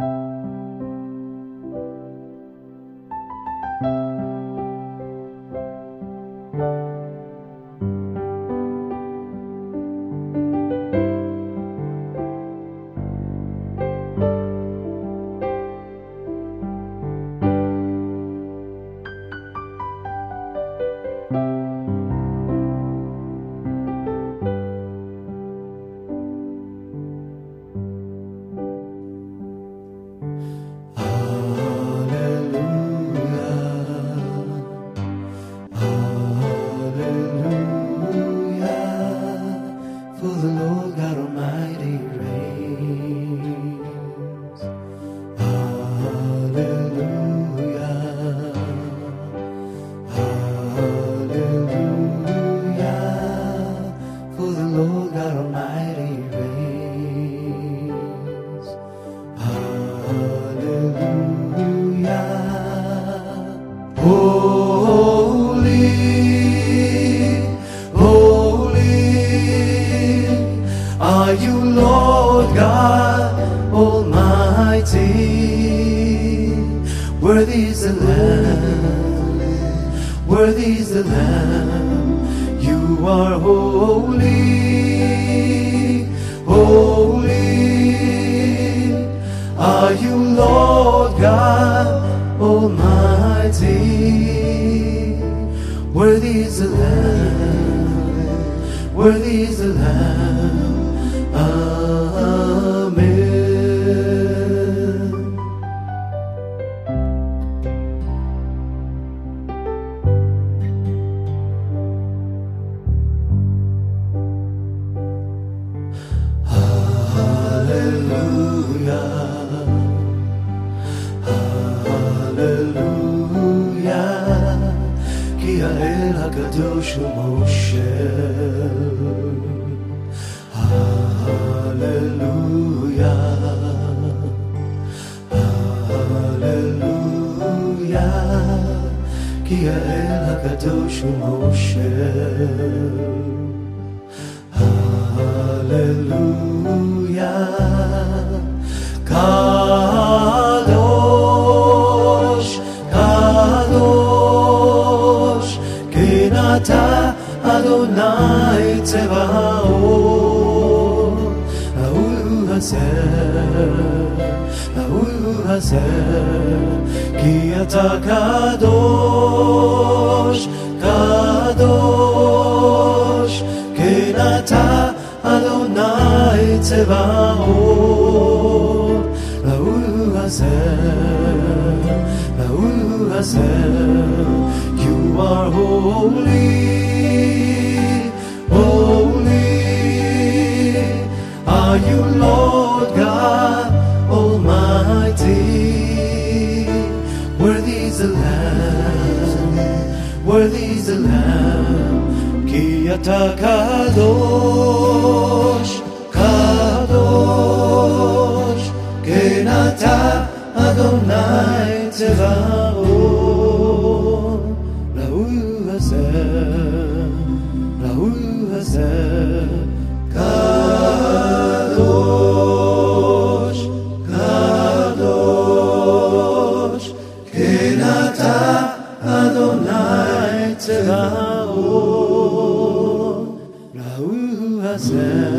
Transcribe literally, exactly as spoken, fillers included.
Are you Lord God Almighty? Worthy is the Lamb, worthy is the Lamb. You are holy, holy. Are you Lord God Almighty? Worthy is the Lamb, worthy is the Lamb. Amen. Hallelujah, hallelujah. כי האל הקדוש הוא מושל. Hallelujah, hallelujah. כי האל הקדוש הוא מושל. Hallelujah. Kadosh, Kadosh, כן אתה אדוני צבאות. ההוא הזה, ההוא הזה, כי אתה קדוש, קדוש, כן אתה אדוני צבאות. ההוא הזה, ההוא הזה, you are holy, holy. Are you Lord God Almighty? Worthy is the Lamb, worthy is the Lamb. כי אתה קדוש, קדוש, כן אתה אדוני צבאות. להוא הזה, להוא הזה, קדוש, קדוש, כן אתה אדוני צבאות. להוא הזה